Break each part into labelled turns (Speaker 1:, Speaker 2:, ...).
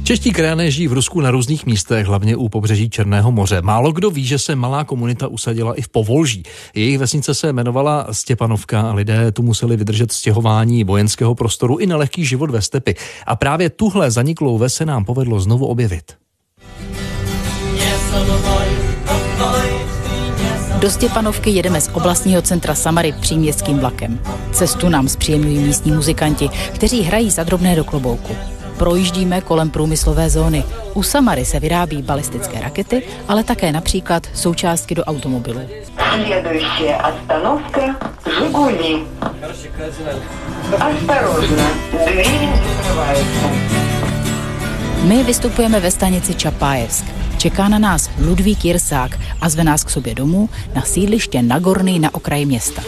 Speaker 1: Čeští krajané žijí v Rusku na různých místech, hlavně u pobřeží Černého moře. Málo kdo ví, že se malá komunita usadila i v Povolží. Jejich vesnice se jmenovala Stěpanovka a lidé tu museli vydržet stěhování vojenského prostoru i nelehký život ve stepi. A právě tuhle zaniklou ves se nám povedlo znovu objevit.
Speaker 2: Do Stěpanovky jedeme z oblastního centra Samary příměstským vlakem. Cestu nám zpříjemňují místní muzikanti, kteří hrají za drobné do klobouku. Projíždíme kolem průmyslové zóny. U Samary se vyrábí balistické rakety, ale také například součástky do automobilů. My vystupujeme ve stanici Čapájevsk. Čeká na nás Ludvík Jirsák a zve nás k sobě domů na sídliště Nagorný na okraji města.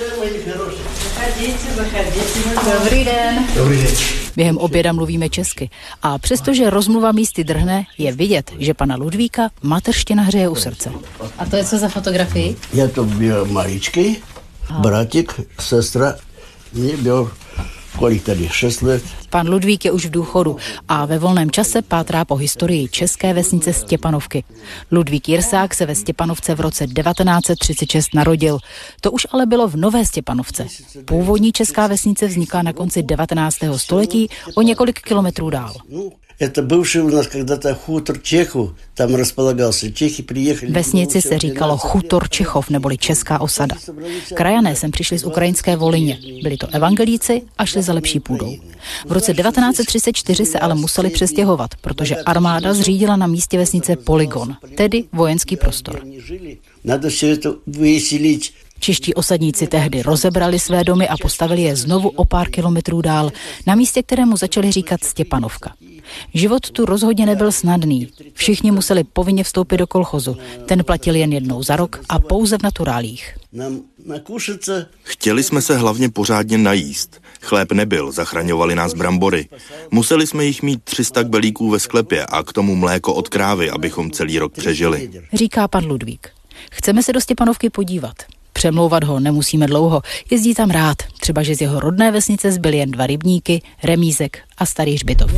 Speaker 2: Dobrý den.
Speaker 1: Dobrý den.
Speaker 2: Během oběda mluvíme česky a přestože rozmluva místy drhne, je vidět, že pana Ludvíka mateřština hřeje u srdce. A to je co za fotografii?
Speaker 3: Já to byl maličký, bratík, sestra, mě byl kolik tady, 6 let.
Speaker 2: Pan Ludvík je už v důchodu a ve volném čase pátrá po historii české vesnice Stěpanovky. Ludvík Jirsák se ve Stěpanovce v roce 1936 narodil. To už ale bylo v Nové Stěpanovce. Původní česká vesnice vznikla na konci 19. století o několik kilometrů dál.
Speaker 3: Это бывший у нас когда-то хутор Чехов, там располагался. Čechy приехали.
Speaker 2: Vesnici se říkalo Chutor Čechov, neboli česká osada. Krajané sem přišli z ukrajinské Volyně. Byli to evangelíci a šli za lepší půdou. V roce 1934 se ale museli přestěhovat, protože armáda zřídila na místě vesnice polygon, tedy vojenský prostor.
Speaker 3: Надо все это выселить.
Speaker 2: Čeští osadníci tehdy rozebrali své domy a postavili je znovu o pár kilometrů dál, na místě, kterému začali říkat Stěpanovka. Život tu rozhodně nebyl snadný. Všichni museli povinně vstoupit do kolchozu. Ten platil jen jednou za rok a pouze v naturálích.
Speaker 4: Chtěli jsme se hlavně pořádně najíst. Chléb nebyl, zachraňovali nás brambory. Museli jsme jich mít 300 kbelíků ve sklepě a k tomu mléko od krávy, abychom celý rok přežili.
Speaker 2: Říká pan Ludvík. Chceme se do Stěpanovky podívat. Přemlouvat ho nemusíme dlouho, jezdí tam rád, třeba že z jeho rodné vesnice zbyly jen 2 rybníky, remízek a starý hřbitov.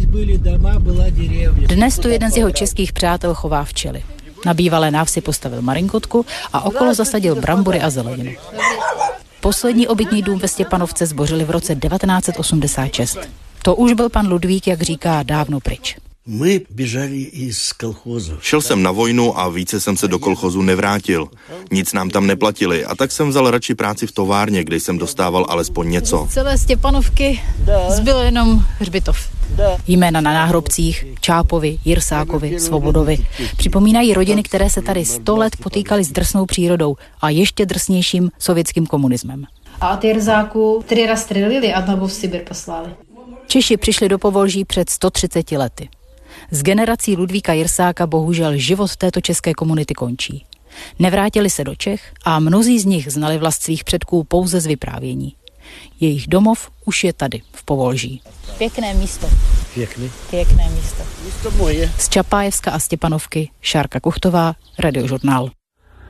Speaker 2: Dnes tu jeden z jeho českých přátel chová včely. Na bývalé návsi postavil marinkotku a okolo zasadil brambory a zeleninu. Poslední obytný dům ve Stěpanovce zbořili v roce 1986. To už byl pan Ludvík, jak říká, dávno pryč.
Speaker 3: My běžali z kolchozu.
Speaker 4: Šel jsem na vojnu a více jsem se do kolchozu nevrátil. Nic nám tam neplatili a tak jsem vzal radši práci v továrně, kde jsem dostával alespoň něco.
Speaker 2: Z celé Stěpanovky zbyl jenom hřbitov. Jména na náhrobcích Čápovi, Jirsákovi, Svobodovi připomínají rodiny, které se tady 100 let potýkaly s drsnou přírodou a ještě drsnějším sovětským komunismem.
Speaker 5: A od Jirsáku 3 rozstřelili a znovu v Sibir poslali.
Speaker 2: Češi přišli do Povolží před 130 lety. Z generací Ludvíka Jirsáka bohužel život této české komunity končí. Nevrátili se do Čech a mnozí z nich znali vlast svých předků pouze z vyprávění. Jejich domov už je tady, v Povolží. Pěkné místo. Pěkné místo.
Speaker 3: Místo moje.
Speaker 2: Z Čapájevska a Stěpanovky Šárka Kuchtová, Radiožurnál.